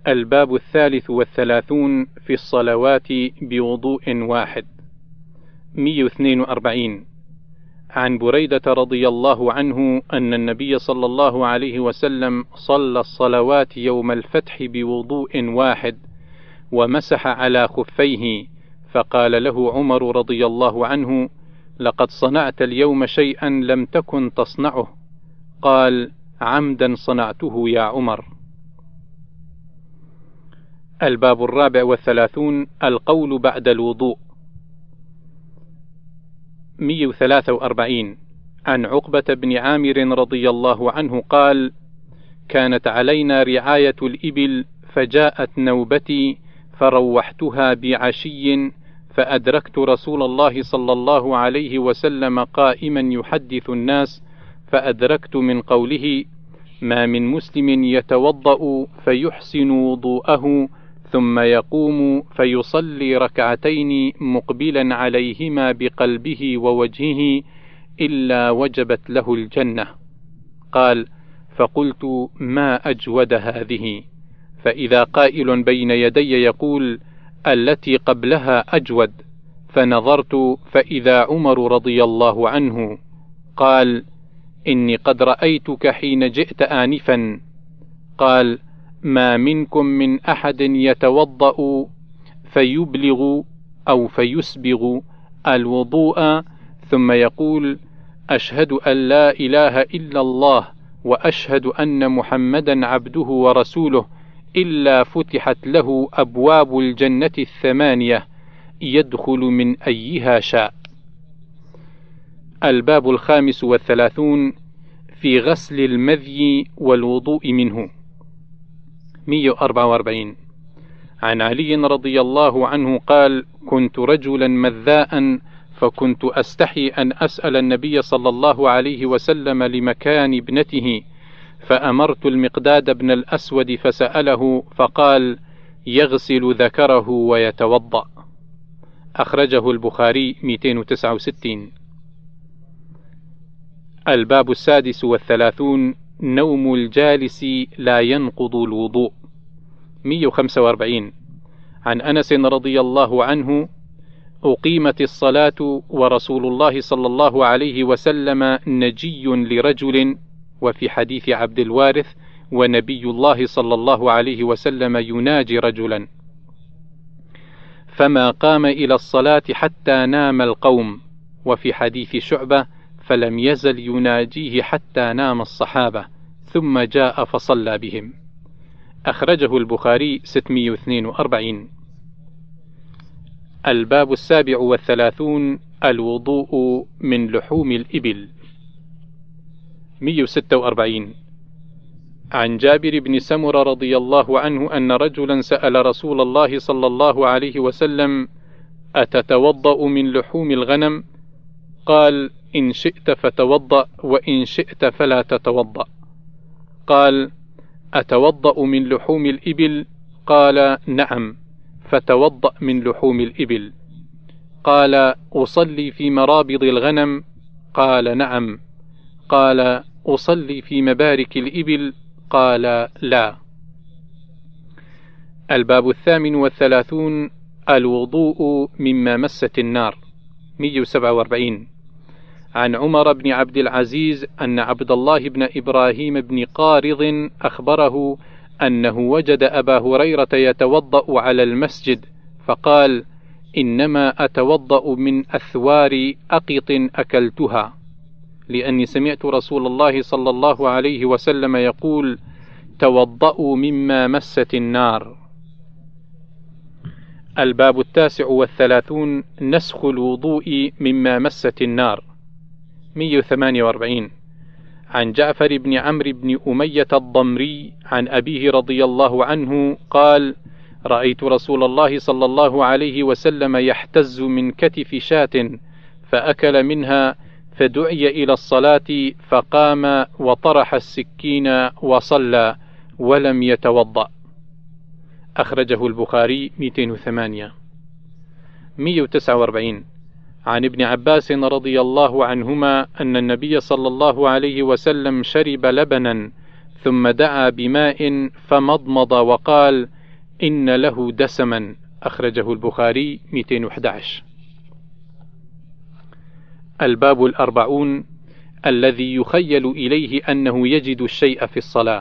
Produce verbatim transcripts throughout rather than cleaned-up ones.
الباب الثالث والثلاثون في الصلوات بوضوء واحد. مئة واثنين وأربعين. عن بريدة رضي الله عنه أن النبي صلى الله عليه وسلم صلى الصلوات يوم الفتح بوضوء واحد ومسح على خفيه، فقال له عمر رضي الله عنه: لقد صنعت اليوم شيئا لم تكن تصنعه. قال: عمدا صنعته يا عمر. الباب الرابع والثلاثون القول بعد الوضوء. مئة وثلاثة وأربعين. عن عقبة بن عامر رضي الله عنه قال: كانت علينا رعاية الإبل، فجاءت نوبتي فروحتها بعشي، فأدركت رسول الله صلى الله عليه وسلم قائما يحدث الناس، فأدركت من قوله: ما من مسلم يتوضأ فيحسن وضوءه ثم يقوم فيصلي ركعتين مقبلا عليهما بقلبه ووجهه إلا وجبت له الجنة. قال: فقلت: ما أجود هذه؟ فإذا قائل بين يدي يقول: التي قبلها أجود، فنظرت فإذا عمر رضي الله عنه. قال: إني قد رأيتك حين جئت آنفا. قال: ما منكم من أحد يتوضأ فيبلغ أو فيسبغ الوضوء ثم يقول: أشهد أن لا إله إلا الله وأشهد أن محمدا عبده ورسوله، إلا فتحت له أبواب الجنة الثمانية يدخل من أيها شاء. الباب الخامس والثلاثون في غسل المذي والوضوء منه. مئة وأربعة وأربعين. عن علي رضي الله عنه قال: كنت رجلا مذاء، فكنت أستحي أن أسأل النبي صلى الله عليه وسلم لمكان ابنته، فأمرت المقداد بن الأسود فسأله، فقال: يغسل ذكره ويتوضأ. أخرجه البخاري مئتين وتسعة وستين. الباب السادس والثلاثون نوم الجالس لا ينقض الوضوء. مئة وخمسة وأربعين. عن أنس رضي الله عنه: أقيمت الصلاة ورسول الله صلى الله عليه وسلم نجي لرجل، وفي حديث عبد الوارث: ونبي الله صلى الله عليه وسلم يناجي رجلا، فما قام إلى الصلاة حتى نام القوم، وفي حديث شعبة: فلم يزل يناجيه حتى نام الصحابة ثم جاء فصلى بهم. أخرجه البخاري ستمئة واثنين وأربعين. الباب السابع والثلاثون الوضوء من لحوم الإبل. مئة وستة وأربعين. عن جابر بن سمرة رضي الله عنه أن رجلا سأل رسول الله صلى الله عليه وسلم: أتتوضأ من لحوم الغنم؟ قال: إن شئت فتوضأ، وإن شئت فلا تتوضأ. قال: أتوضأ من لحوم الإبل؟ قال: نعم. فتوضأ من لحوم الإبل. قال: أصلي في مرابض الغنم؟ قال: نعم. قال: أصلي في مبارك الإبل؟ قال: لا. الباب الثامن والثلاثون الوضوء مما مست النار. مئة وسبعة وأربعين. عن عمر بن عبد العزيز أن عبد الله بن إبراهيم بن قارض أخبره أنه وجد أبا هريرة يتوضأ على المسجد، فقال: إنما أتوضأ من أثوار أقط أكلتها، لأني سمعت رسول الله صلى الله عليه وسلم يقول: توضأوا مما مست النار. الباب التاسع والثلاثون نسخ الوضوء مما مست النار. مئة وثمانية وأربعين. عن جعفر بن عمرو بن أمية الضمري عن أبيه رضي الله عنه قال: رأيت رسول الله صلى الله عليه وسلم يحتز من كتف شاة فأكل منها، فدعي إلى الصلاة فقام وطرح السكين وصلى ولم يتوضأ. أخرجه البخاري مئتين وثمانية. مئة وتسعة وأربعين. عن ابن عباس رضي الله عنهما أن النبي صلى الله عليه وسلم شرب لبنا ثم دعا بماء فمضمض وقال: إن له دسما، أخرجه البخاري مئتين وأحد عشر. الباب الأربعون الذي يخيل إليه أنه يجد الشيء في الصلاة.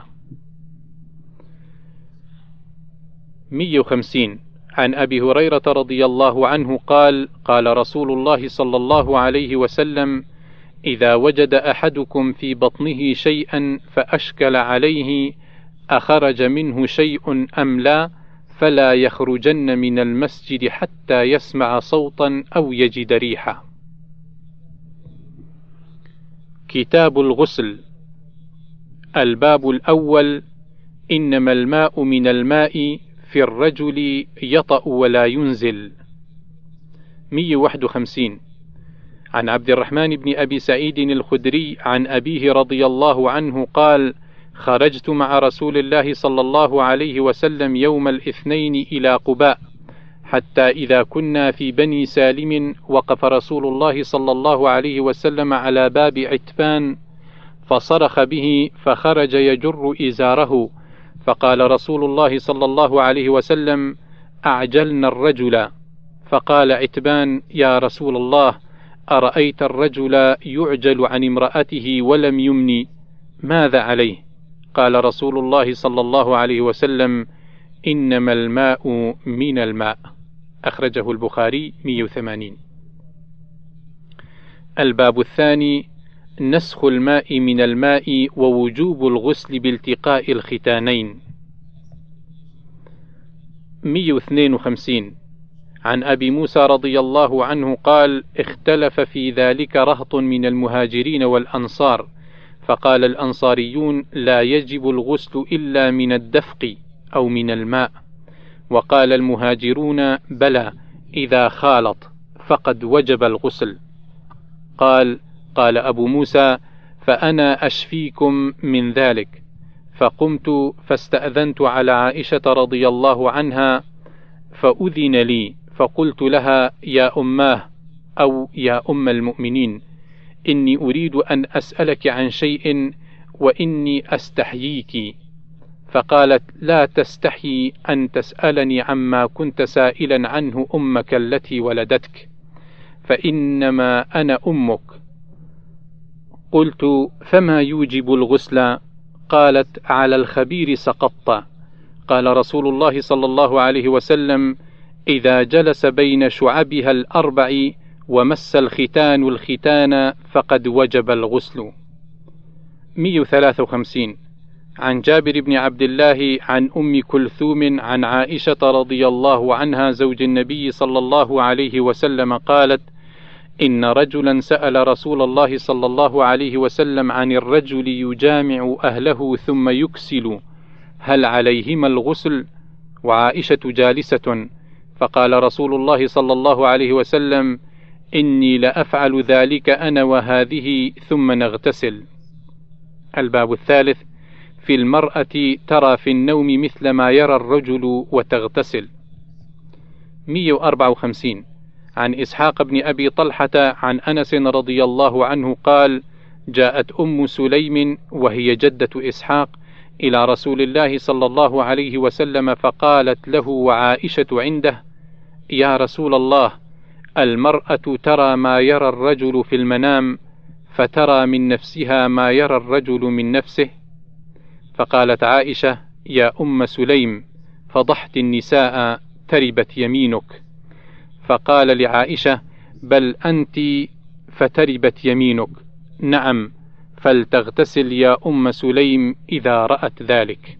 مئة وخمسين عن أبي هريرة رضي الله عنه قال: قال رسول الله صلى الله عليه وسلم: إذا وجد أحدكم في بطنه شيئا فأشكل عليه أخرج منه شيء أم لا، فلا يخرجن من المسجد حتى يسمع صوتا أو يجد ريحا. كتاب الغسل. الباب الأول: إنما الماء من الماء في الرجل يطأ ولا ينزل. مئة وواحد وخمسين عن عبد الرحمن بن أبي سعيد الخدري عن أبيه رضي الله عنه قال: خرجت مع رسول الله صلى الله عليه وسلم يوم الاثنين إلى قباء، حتى إذا كنا في بني سالم وقف رسول الله صلى الله عليه وسلم على باب عتبان فصرخ به فخرج يجر إزاره، فقال رسول الله صلى الله عليه وسلم: أعجلنا الرجل. فقال عتبان: يا رسول الله، أرأيت الرجل يعجل عن امرأته ولم يمني، ماذا عليه؟ قال رسول الله صلى الله عليه وسلم: إنما الماء من الماء، أخرجه البخاري مئة وثمانين. الباب الثاني: نسخ الماء من الماء ووجوب الغسل بالتقاء الختانين. مئة واثنين وخمسين عن أبي موسى رضي الله عنه قال: اختلف في ذلك رهط من المهاجرين والأنصار، فقال الأنصاريون: لا يجب الغسل إلا من الدفق أو من الماء، وقال المهاجرون: بلى إذا خالط فقد وجب الغسل. قال قال أبو موسى: فأنا أشفيكم من ذلك. فقمت فاستأذنت على عائشة رضي الله عنها فأذن لي، فقلت لها: يا أماه أو يا أم المؤمنين، إني أريد أن أسألك عن شيء وإني أستحييك. فقالت: لا تستحي أن تسألني عما كنت سائلا عنه أمك التي ولدتك، فإنما أنا أمك. قلت: فما يوجب الغسل؟ قالت: على الخبير سقطت. قال رسول الله صلى الله عليه وسلم: إذا جلس بين شعبها الأربع ومس الختان الختان فقد وجب الغسل. مئة وثلاثة وخمسين عن جابر بن عبد الله عن أم كلثوم عن عائشة رضي الله عنها زوج النبي صلى الله عليه وسلم قالت: إن رجلا سأل رسول الله صلى الله عليه وسلم عن الرجل يجامع أهله ثم يكسل، هل عليهما الغسل؟ وعائشة جالسة، فقال رسول الله صلى الله عليه وسلم: إني لأفعل ذلك أنا وهذه ثم نغتسل. الباب الثالث: في المرأة ترى في النوم مثل ما يرى الرجل وتغتسل. مئة وأربعة وخمسين عن إسحاق بن أبي طلحة عن أنس رضي الله عنه قال: جاءت أم سليم وهي جدة إسحاق إلى رسول الله صلى الله عليه وسلم فقالت له وعائشة عنده: يا رسول الله، المرأة ترى ما يرى الرجل في المنام، فترى من نفسها ما يرى الرجل من نفسه. فقالت عائشة: يا أم سليم، فضحت النساء، تربت يمينك. فقال لعائشة: بل أنت فتربت يمينك، نعم، فلتغتسل يا أم سليم إذا رأت ذلك.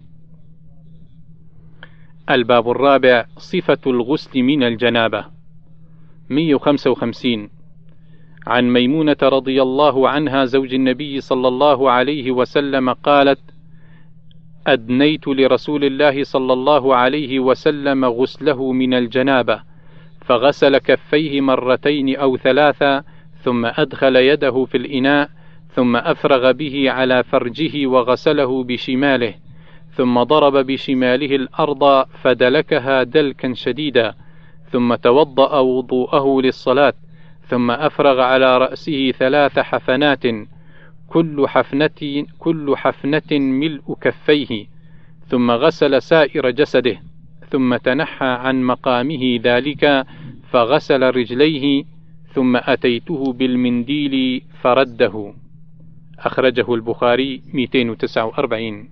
الباب الرابع: صفة الغسل من الجنابة. مئة وخمسة وخمسين عن ميمونة رضي الله عنها زوج النبي صلى الله عليه وسلم قالت: أدنيت لرسول الله صلى الله عليه وسلم غسله من الجنابة، فغسل كفيه مرتين أو ثلاثة، ثم أدخل يده في الإناء، ثم أفرغ به على فرجه وغسله بشماله، ثم ضرب بشماله الأرض فدلكها دلكا شديدا، ثم توضأ وضوءه للصلاة، ثم أفرغ على رأسه ثلاث حفنات، كل حفنة, كل حفنة ملء كفيه، ثم غسل سائر جسده، ثم تنحى عن مقامه ذلك فغسل رجليه، ثم أتيته بالمنديل فرده. أخرجه البخاري مئتين وتسعة وأربعين.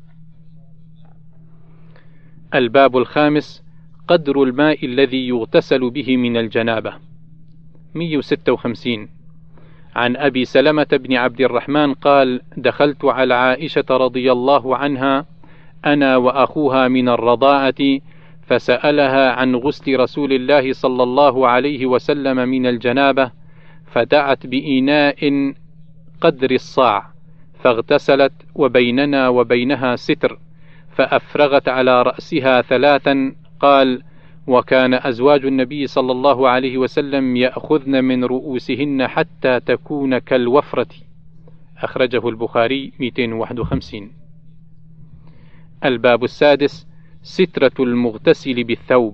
الباب الخامس: قدر الماء الذي يغتسل به من الجنابة. مئة وستة وخمسين. عن أبي سلمة بن عبد الرحمن قال: دخلت على عائشة رضي الله عنها أنا وأخوها من الرضاعة، فسألها عن غسل رسول الله صلى الله عليه وسلم من الجنابة، فدعت بإناء قدر الصاع فاغتسلت، وبيننا وبينها ستر، فأفرغت على رأسها ثلاثا. قال: وكان أزواج النبي صلى الله عليه وسلم يأخذن من رؤوسهن حتى تكون كالوفرة. أخرجه البخاري مئتين وواحد وخمسين. الباب السادس: سترة المغتسل بالثوب.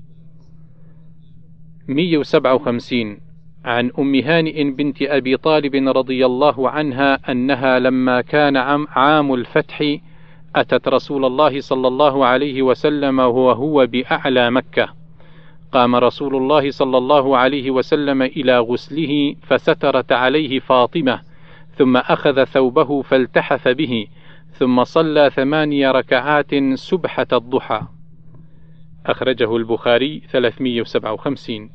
مئة وسبعة وخمسين. عن أم هانئ بنت أبي طالب رضي الله عنها أنها لما كان عام الفتح أتت رسول الله صلى الله عليه وسلم وهو بأعلى مكة، قام رسول الله صلى الله عليه وسلم إلى غسله فسترت عليه فاطمة، ثم أخذ ثوبه فالتحف به، ثم صلى ثماني ركعات سبحة الضحى. أخرجه البخاري ثلاثمئة وسبعة وخمسين.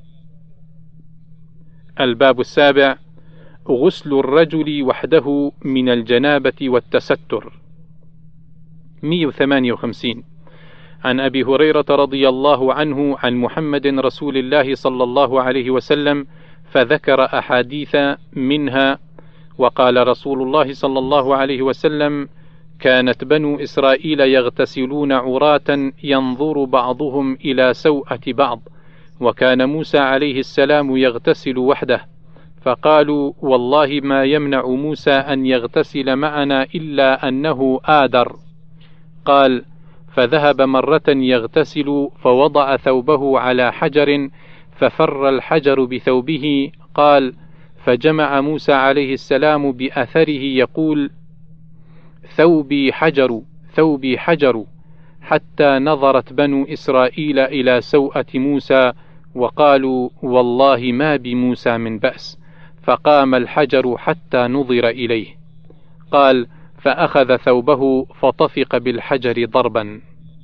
الباب السابع: غسل الرجل وحده من الجنابة والتستر. مئة وثمانية وخمسين. عن أبي هريرة رضي الله عنه عن محمد رسول الله صلى الله عليه وسلم فذكر أحاديث منها: وقال رسول الله صلى الله عليه وسلم: كانت بنو إسرائيل يغتسلون عراة ينظر بعضهم إلى سوءة بعض، وكان موسى عليه السلام يغتسل وحده، فقالوا: والله ما يمنع موسى أن يغتسل معنا إلا أنه آدر. قال: فذهب مرة يغتسل فوضع ثوبه على حجر ففر الحجر بثوبه. قال: فجمع موسى عليه السلام بأثره يقول: ثوبي حجر ثوبي حجر، حتى نظرت بنو إسرائيل إلى سوءة موسى وقالوا: والله ما بموسى من بأس، فقام الحجر حتى نظر إليه. قال: فأخذ ثوبه فطفق بالحجر ضربا.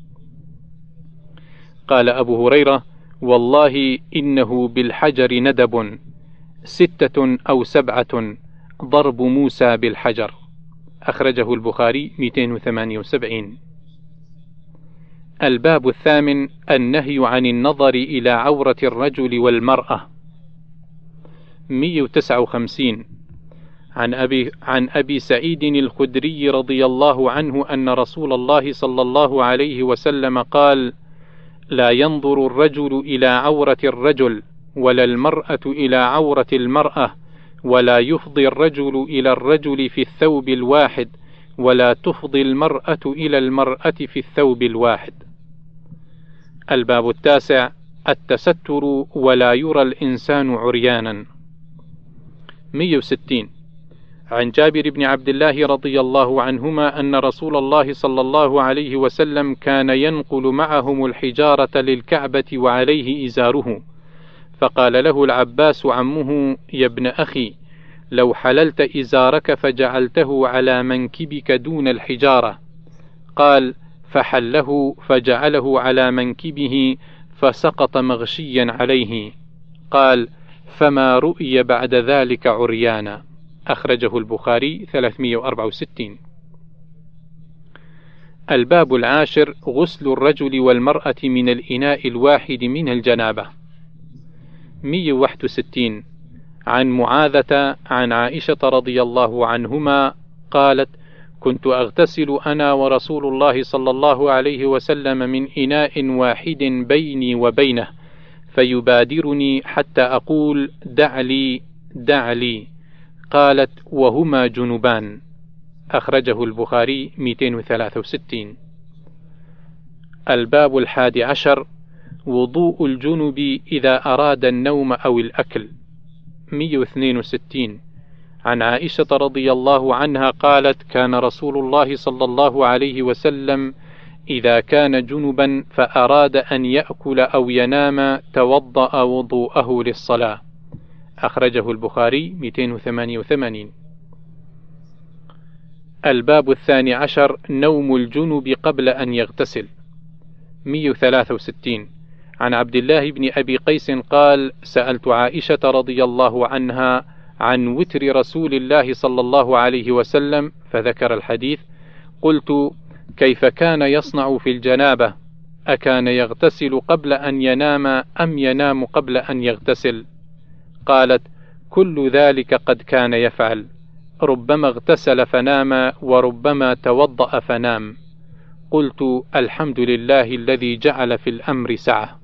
قال أبو هريرة: والله إنه بالحجر ندب، ستة أو سبعة، ضرب موسى بالحجر. أخرجه البخاري مئتين وثمانية وسبعين. الباب الثامن: النهي عن النظر إلى عورة الرجل والمرأة. مئة وتسعة وخمسين. عن أبي, عن أبي سعيد الخدري رضي الله عنه أن رسول الله صلى الله عليه وسلم قال: لا ينظر الرجل إلى عورة الرجل، ولا المرأة إلى عورة المرأة، ولا يفضي الرجل إلى الرجل في الثوب الواحد، ولا تفضي المرأة إلى المرأة في الثوب الواحد. الباب التاسع: التستر ولا يرى الإنسان عريانا. مئة وستين. عن جابر بن عبد الله رضي الله عنهما أن رسول الله صلى الله عليه وسلم كان ينقل معهم الحجارة للكعبة وعليه إزاره، فقال له العباس عمه: يا ابن أخي، لو حللت إزارك فجعلته على منكبك دون الحجارة. قال: فحله فجعله على منكبه فسقط مغشيا عليه. قال: فما رؤي بعد ذلك عريانا. أخرجه البخاري ثلاثمئة وأربعة وستين. الباب العاشر: غسل الرجل والمرأة من الإناء الواحد من الجنابة. مئة وواحد وستين. عن معاذة عن عائشة رضي الله عنهما قالت: كنت أغتسل أنا ورسول الله صلى الله عليه وسلم من إناء واحد بيني وبينه، فيبادرني حتى أقول: دع لي دع لي. قالت: وهما جنبان. أخرجه البخاري مئتين وثلاثة وستين. الباب الحادي عشر: وضوء الجنب إذا أراد النوم أو الأكل. مئة واثنين وستين. عن عائشة رضي الله عنها قالت: كان رسول الله صلى الله عليه وسلم إذا كان جنبا فأراد أن يأكل أو ينام توضأ وضوءه للصلاة. أخرجه البخاري مئتين وثمانية وثمانين. الباب الثاني عشر نوم الجنب قبل أن يغتسل. مئة وثلاثة وستين. عن عبد الله بن أبي قيس قال: سألت عائشة رضي الله عنها عن وتر رسول الله صلى الله عليه وسلم فذكر الحديث. قلت: كيف كان يصنع في الجنابة؟ أكان يغتسل قبل أن ينام أم ينام قبل أن يغتسل؟ قالت: كل ذلك قد كان يفعل، ربما اغتسل فنام وربما توضأ فنام. قلت: الحمد لله الذي جعل في الأمر سعة.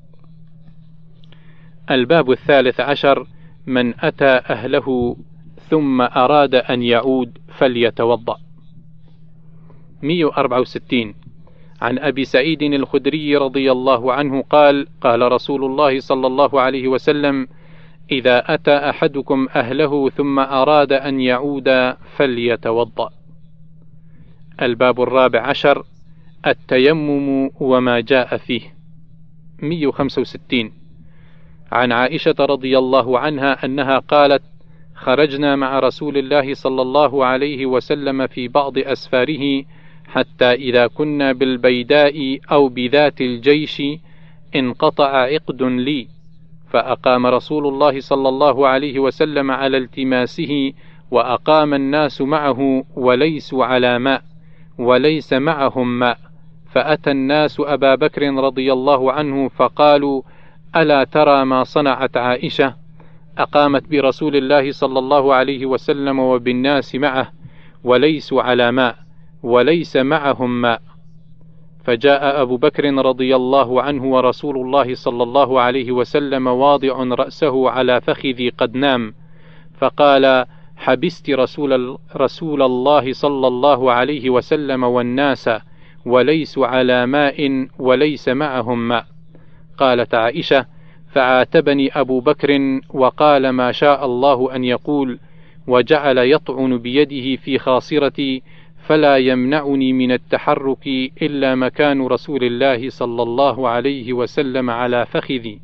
الباب الثالث عشر من أتى أهله ثم أراد أن يعود فليتوضأ. مئة وأربعة وستين. عن أبي سعيد الخدري رضي الله عنه قال: قال رسول الله صلى الله عليه وسلم: إذا أتى أحدكم أهله ثم أراد أن يعود فليتوضأ. الباب الرابع عشر التيمم وما جاء فيه. مئة وخمسة وستين. عن عائشة رضي الله عنها أنها قالت: خرجنا مع رسول الله صلى الله عليه وسلم في بعض أسفاره حتى إذا كنا بالبيداء أو بذات الجيش انقطع عقد لي، فأقام رسول الله صلى الله عليه وسلم على التماسه، وأقام الناس معه وليسوا على ماء وليس معهم ماء، فأتى الناس أبا بكر رضي الله عنه فقالوا: ألا ترى ما صنعت عائشة؟ أقامت برسول الله صلى الله عليه وسلم وبالناس معه وليسوا على ماء وليس معهم ماء. فجاء أبو بكر رضي الله عنه ورسول الله صلى الله عليه وسلم واضع رأسه على فخذي قد نام، فقال: حبست رسول, رسول الله صلى الله عليه وسلم والناس وليسوا على ماء وليس معهم ماء. قالت عائشة: فعاتبني أبو بكر وقال ما شاء الله أن يقول، وجعل يطعن بيده في خاصرتي، فلا يمنعني من التحرك إلا مكان رسول الله صلى الله عليه وسلم على فخذي.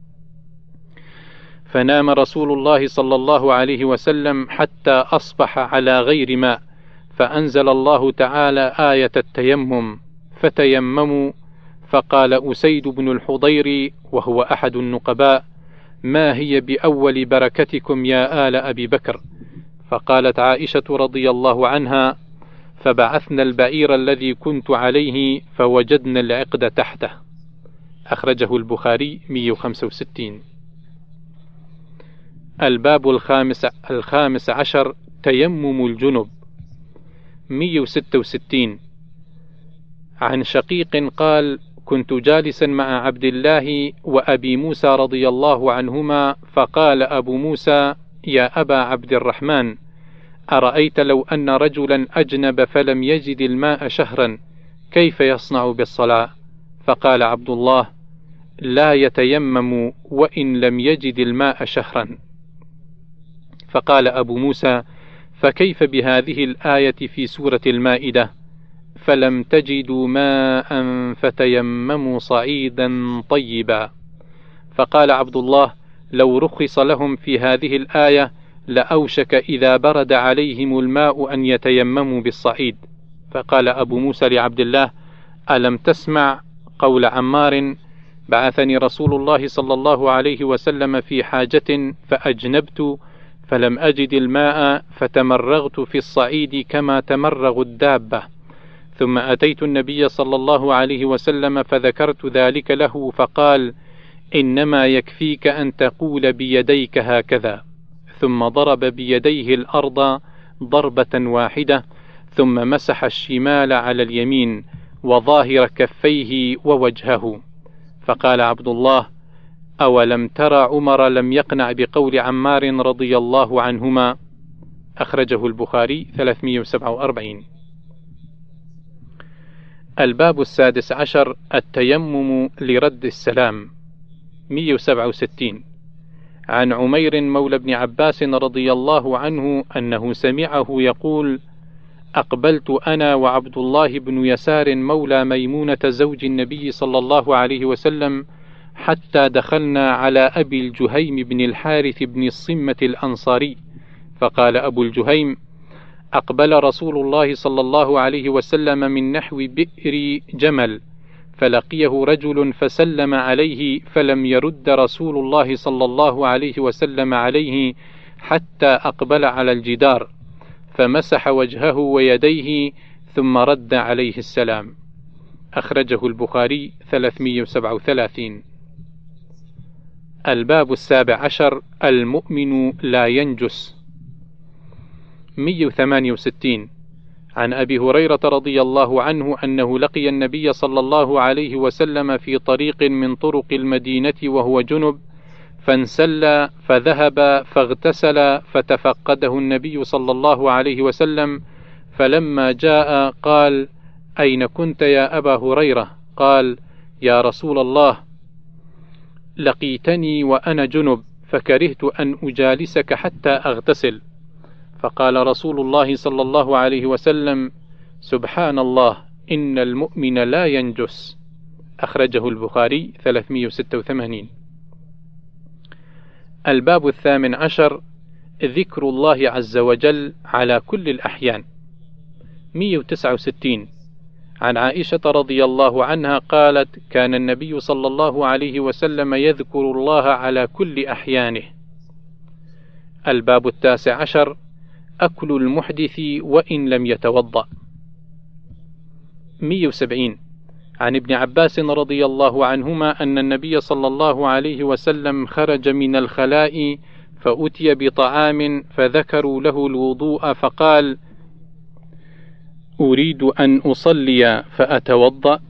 فنام رسول الله صلى الله عليه وسلم حتى أصبح على غير ماء، فأنزل الله تعالى آية التيمم: فتيمموا. فقال أسيد بن الحضير وهو أحد النقباء: ما هي بأول بركتكم يا آل أبي بكر؟ فقالت عائشة رضي الله عنها: فبعثنا البعير الذي كنت عليه فوجدنا العقد تحته. أخرجه البخاري مئة وخمسة وستين. الباب الخامس, الخامس عشر تيمم الجنب. مئة وستة وستين. عن شقيق قال: كنت جالسا مع عبد الله وأبي موسى رضي الله عنهما، فقال أبو موسى: يا أبا عبد الرحمن، أرأيت لو أن رجلا أجنب فلم يجد الماء شهرا كيف يصنع بالصلاة؟ فقال عبد الله: لا يتيمم وإن لم يجد الماء شهرا. فقال أبو موسى: فكيف بهذه الآية في سورة المائدة: فلم تجدوا ماء فتيمموا صعيدا طيبا؟ فقال عبد الله: لو رخص لهم في هذه الآية لأوشك إذا برد عليهم الماء أن يتيمموا بالصعيد. فقال أبو موسى لعبد الله: ألم تسمع قول عمار: بعثني رسول الله صلى الله عليه وسلم في حاجة فأجنبت فلم أجد الماء فتمرغت في الصعيد كما تمرغ الدابة، ثم أتيت النبي صلى الله عليه وسلم فذكرت ذلك له، فقال: إنما يكفيك أن تقول بيديك هكذا، ثم ضرب بيديه الأرض ضربة واحدة، ثم مسح الشمال على اليمين وظاهر كفيه ووجهه. فقال عبد الله: أولم ترى عمر لم يقنع بقول عمار رضي الله عنهما؟ أخرجه البخاري ثلاثمئة وسبعة وأربعين. الباب السادس عشر التيمم لرد السلام. مئة وسبعة وستين. عن عمير مولى ابن عباس رضي الله عنه أنه سمعه يقول: أقبلت أنا وعبد الله بن يسار مولى ميمونة زوج النبي صلى الله عليه وسلم حتى دخلنا على أبي الجهيم بن الحارث بن الصمة الأنصاري، فقال أبو الجهيم: أقبل رسول الله صلى الله عليه وسلم من نحو بئر جمل، فلقيه رجل فسلم عليه، فلم يرد رسول الله صلى الله عليه وسلم عليه حتى أقبل على الجدار، فمسح وجهه ويديه ثم رد عليه السلام. أخرجه البخاري ثلاثمئة وسبعة وثلاثين. الباب السابع عشر: المؤمن لا ينجس. مئة وثمانية وستين. عن أبي هريرة رضي الله عنه أنه لقي النبي صلى الله عليه وسلم في طريق من طرق المدينة وهو جنب، فانسل فذهب فاغتسل، فتفقده النبي صلى الله عليه وسلم، فلما جاء قال: أين كنت يا أبا هريرة؟ قال: يا رسول الله، لقيتني وأنا جنب، فكرهت أن أجالسك حتى أغتسل. فقال رسول الله صلى الله عليه وسلم: سبحان الله، إن المؤمن لا ينجس. أخرجه البخاري ثلاثمئة وستة وثمانين. الباب الثامن عشر: ذكر الله عز وجل على كل الأحيان. مئة وتسعة وستين. عن عائشة رضي الله عنها قالت: كان النبي صلى الله عليه وسلم يذكر الله على كل أحيانه. الباب التاسع عشر: أكل المحدث وإن لم يتوضأ. مئة وسبعين. عن ابن عباس رضي الله عنهما أن النبي صلى الله عليه وسلم خرج من الخلاء فأتي بطعام فذكروا له الوضوء، فقال: أريد أن أصلي فأتوضأ،